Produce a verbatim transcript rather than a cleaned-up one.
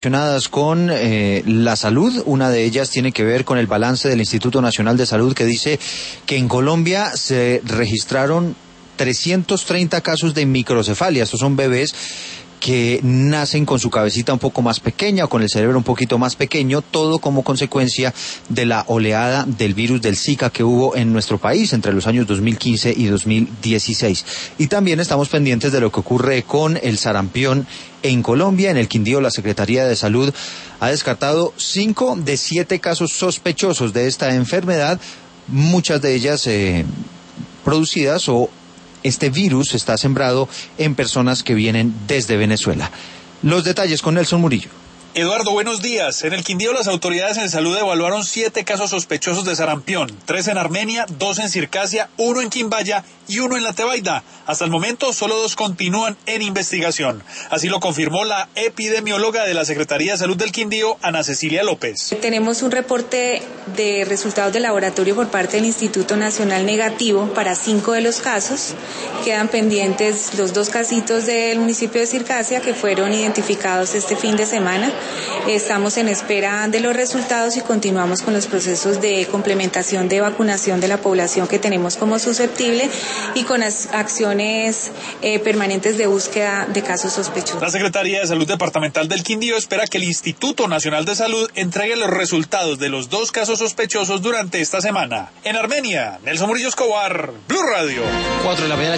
relacionadas con eh, la salud. Una de ellas tiene que ver con el balance del Instituto Nacional de Salud, que dice que en Colombia se registraron trescientos treinta casos de microcefalia. Estos son bebés que nacen con su cabecita un poco más pequeña o con el cerebro un poquito más pequeño, todo como consecuencia de la oleada del virus del Zika que hubo en nuestro país entre los años dos mil quince y dos mil dieciséis. Y también estamos pendientes de lo que ocurre con el sarampión en Colombia. En el Quindío, la Secretaría de Salud ha descartado cinco de siete casos sospechosos de esta enfermedad, muchas de ellas eh, producidas o este virus está sembrado en personas que vienen desde Venezuela. Los detalles con Nelson Murillo. Eduardo, buenos días. En el Quindío, las autoridades en salud evaluaron siete casos sospechosos de sarampión, tres en Armenia, dos en Circasia, uno en Quimbaya y uno en La Tebaida. Hasta el momento, solo dos continúan en investigación. Así lo confirmó la epidemióloga de la Secretaría de Salud del Quindío, Ana Cecilia López. Tenemos un reporte de resultados de laboratorio por parte del Instituto Nacional negativo para cinco de los casos. Quedan pendientes los dos casitos del municipio de Circasia que fueron identificados este fin de semana. Estamos en espera de los resultados y continuamos con los procesos de complementación de vacunación de la población que tenemos como susceptible y con las acciones eh, permanentes de búsqueda de casos sospechosos. La Secretaría de Salud Departamental del Quindío espera que el Instituto Nacional de Salud entregue los resultados de los dos casos sospechosos durante esta semana. En Armenia, Nelson Murillo Escobar, Blue Radio. Cuatro de la mañana.